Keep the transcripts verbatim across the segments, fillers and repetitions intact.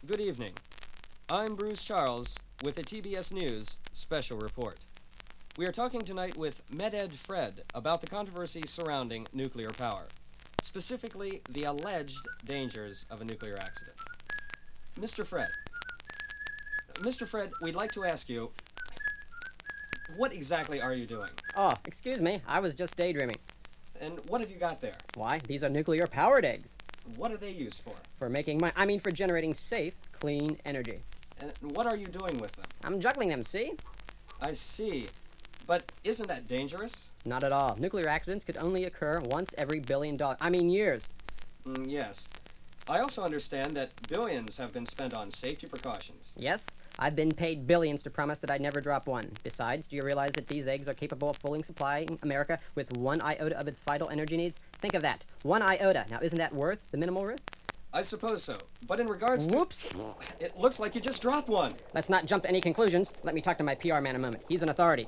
Good evening. I'm Bruce Charles with the T B S News Special Report. We are talking tonight with MedEd Fred about the controversy surrounding nuclear power, specifically the alleged dangers of a nuclear accident. Mister Fred, Mister Fred, we'd like to ask you, what exactly are you doing? Oh, excuse me, I was just daydreaming. And what have you got there? Why, these are nuclear-powered eggs. What are they used for? For making my, I mean for generating safe, clean energy. And what are you doing with them? I'm juggling them, see? I see. But isn't that dangerous? Not at all. Nuclear accidents could only occur once every billion dollars, I mean years. Mm, yes. I also understand that billions have been spent on safety precautions. Yes, I've been paid billions to promise that I'd never drop one. Besides, do you realize that these eggs are capable of fully supplying America with one iota of its vital energy needs? Think of that. One iota. Now, isn't that worth the minimal risk? I suppose so. But in regards to... Whoops. It looks like you just dropped one. Let's not jump to any conclusions. Let me talk to my P R man a moment. He's an authority.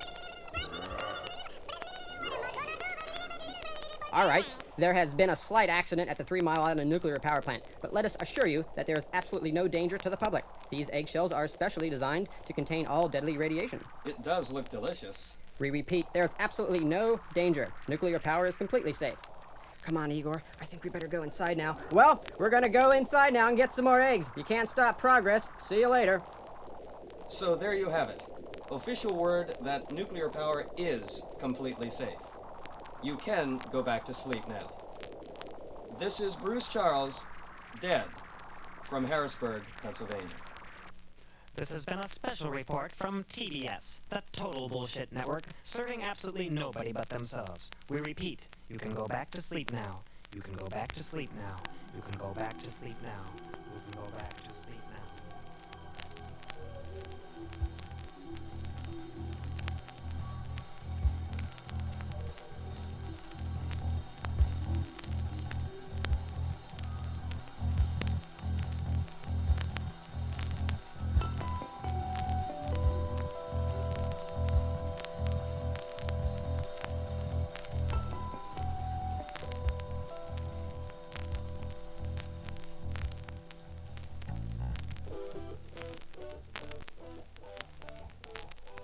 All right, there has been a slight accident at the Three Mile Island nuclear power plant, but let us assure you that there is absolutely no danger to the public. These eggshells are specially designed to contain all deadly radiation. It does look delicious. We repeat, there is absolutely no danger. Nuclear power is completely safe. Come on, Igor. I think we better go inside now. Well, we're gonna go inside now and get some more eggs. You can't stop progress. See you later. So there you have it. Official word that nuclear power is completely safe. You can go back to sleep now. This is Bruce Charles, dead, from Harrisburg, Pennsylvania. This has been a special report from T B S, the Total Bullshit Network, serving absolutely nobody but themselves. We repeat, you can go back to sleep now. You can go back to sleep now. You can go back to sleep now. You can go back to sleep now.